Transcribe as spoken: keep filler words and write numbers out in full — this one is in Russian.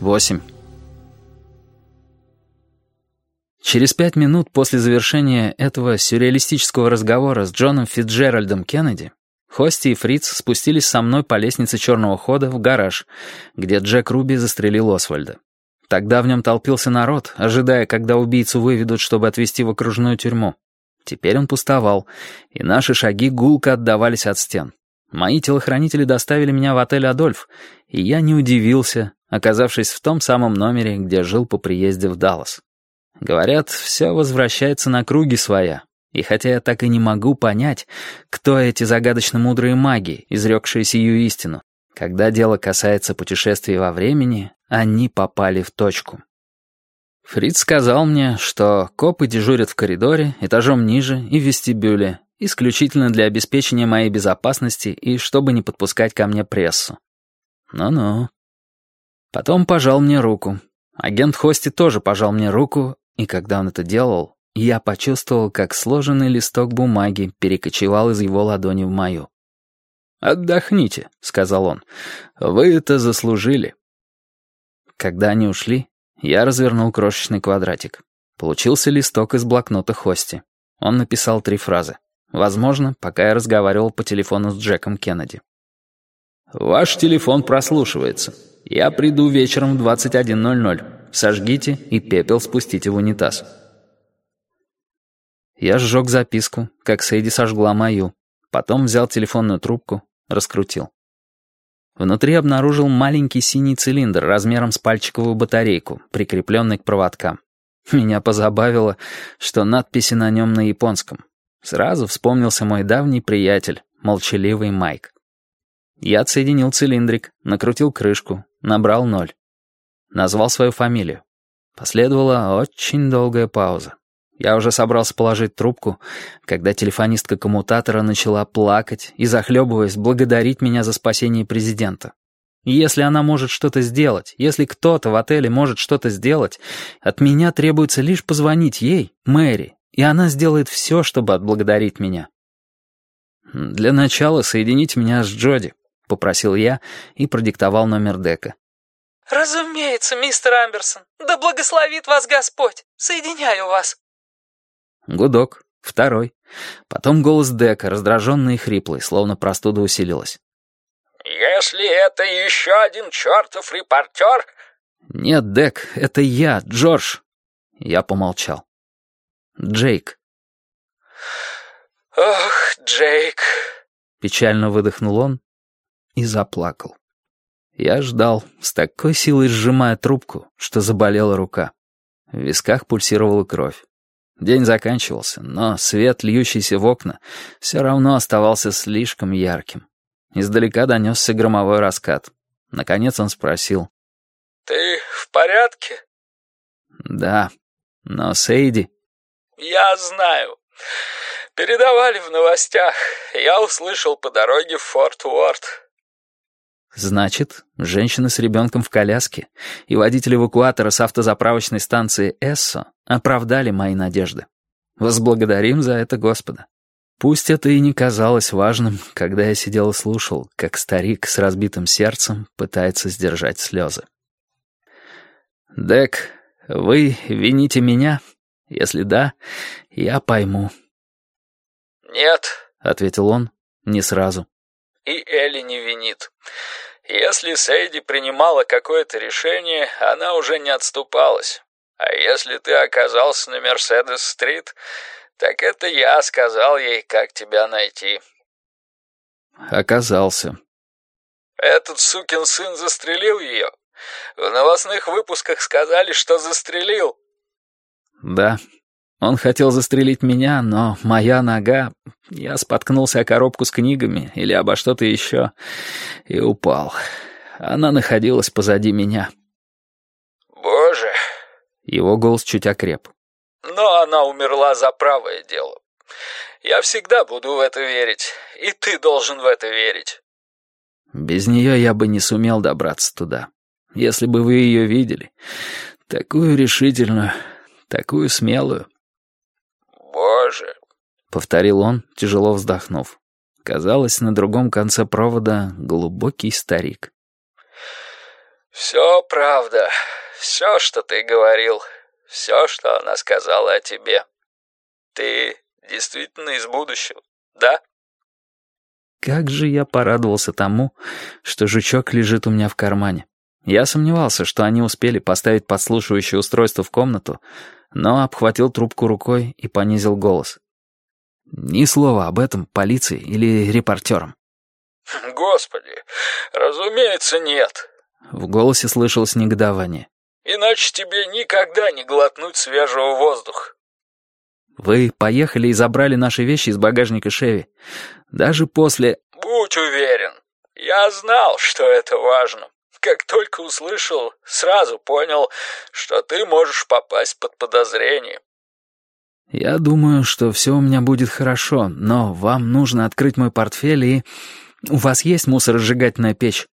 Восемь. Через пять минут после завершения этого сюрреалистического разговора с Джоном Фицджеральдом Кеннеди Хости и Фриц спустились со мной по лестнице черного хода в гараж, где Джек Руби застрелил Освальда. Тогда в нем толпился народ, ожидая, когда убийцу выведут, чтобы отвезти в окружную тюрьму. Теперь он пустовал, и наши шаги гулко отдавались от стен. Мои телохранители доставили меня в отель «Адольф», и я не удивился, оказавшись в том самом номере, где жил по приезде в Даллас. Говорят, все возвращается на круги своя. И хотя я так и не могу понять, кто эти загадочно мудрые маги, изрекшие сию истину, когда дело касается путешествий во времени, они попали в точку. Фриц сказал мне, что копы дежурят в коридоре, этажом ниже и в вестибюле, исключительно для обеспечения моей безопасности и чтобы не подпускать ко мне прессу. Ну-ну. Потом пожал мне руку. Агент Хости тоже пожал мне руку, и когда он это делал, я почувствовал, как сложенный листок бумаги перекочевал из его ладони в мою. «Отдохните», — сказал он. «Вы это заслужили». Когда они ушли, я развернул крошечный квадратик. Получился листок из блокнота Хости. Он написал три фразы. Возможно, пока я разговаривал по телефону с Джеком Кеннеди. «Ваш телефон прослушивается. Я приду вечером в двадцать один ноль ноль. Сожгите и пепел спустите в унитаз». Я сжег записку, как Сэйди сожгла мою. Потом взял телефонную трубку, раскрутил. Внутри обнаружил маленький синий цилиндр размером с пальчиковую батарейку, прикрепленный к проводкам. Меня позабавило, что надписи на нем на японском. Сразу вспомнился мой давний приятель, молчаливый Майк. Я отсоединил цилиндрик, накрутил крышку, набрал ноль. Назвал свою фамилию. Последовала очень долгая пауза. Я уже собрался положить трубку, когда телефонистка коммутатора начала плакать и, захлебываясь, благодарить меня за спасение президента. И если она может что-то сделать, если кто-то в отеле может что-то сделать, от меня требуется лишь позвонить ей, Мэри, и она сделает все, чтобы отблагодарить меня. «Для начала соедините меня с Джоди», — попросил я и продиктовал номер Дека. «Разумеется, мистер Амберсон. Да благословит вас Господь. Соединяю вас». Гудок. Второй. Потом голос Дека, раздраженный и хриплый, словно простуда усилилась. «Если это еще один чертов репортер...» «Нет, Дек, это я, Джордж». Я помолчал. «Джейк». «Ох, Джейк...» Печально выдохнул он и заплакал. Я ждал, с такой силой сжимая трубку, что заболела рука. В висках пульсировала кровь. День заканчивался, но свет, льющийся в окна, все равно оставался слишком ярким. Издалека донесся громовой раскат. Наконец он спросил. «Ты в порядке?» «Да, но Сэйди...» «Я знаю. Передавали в новостях. Я услышал по дороге в Форт Уорт». «Значит, женщина с ребенком в коляске и водитель эвакуатора с автозаправочной станции Эссо оправдали мои надежды. Возблагодарим за это Господа. Пусть это и не казалось важным, когда я сидел и слушал, как старик с разбитым сердцем пытается сдержать слезы. Дек, вы вините меня? Если да, я пойму». «Нет», — ответил он, не сразу. «И Элли не винит. Если Сэйди принимала какое-то решение, она уже не отступалась. А если ты оказался на Мерседес-стрит, так это я сказал ей, как тебя найти». «Оказался». «Этот сукин сын застрелил ее? В новостных выпусках сказали, что застрелил». «Да, он хотел застрелить меня, но моя нога... Я споткнулся о коробку с книгами или обо что-то еще и упал. Она находилась позади меня». «Боже...» Его голос чуть окреп. «Но она умерла за правое дело. Я всегда буду в это верить, и ты должен в это верить». «Без нее я бы не сумел добраться туда. Если бы вы ее видели. Такую решительную, такую смелую». «Боже...» — повторил он, тяжело вздохнув. Казалось, на другом конце провода глубокий старик. «Все правда. Все, что ты говорил. Все, что она сказала о тебе. Ты действительно из будущего, да?» Как же я порадовался тому, что жучок лежит у меня в кармане. Я сомневался, что они успели поставить подслушивающее устройство в комнату, но обхватил трубку рукой и понизил голос. Ни слова об этом полиции или репортерам. «Господи, разумеется, нет». В голосе слышалось негодование. «Иначе тебе никогда не глотнуть свежего воздуха». Вы поехали и забрали наши вещи из багажника Шеви. Даже после... «Будь уверен, я знал, что это важно. Как только услышал, сразу понял, что ты можешь попасть под подозрение». Я думаю, что все у меня будет хорошо, но вам нужно открыть мой портфель и... У вас есть мусоросжигательная печь?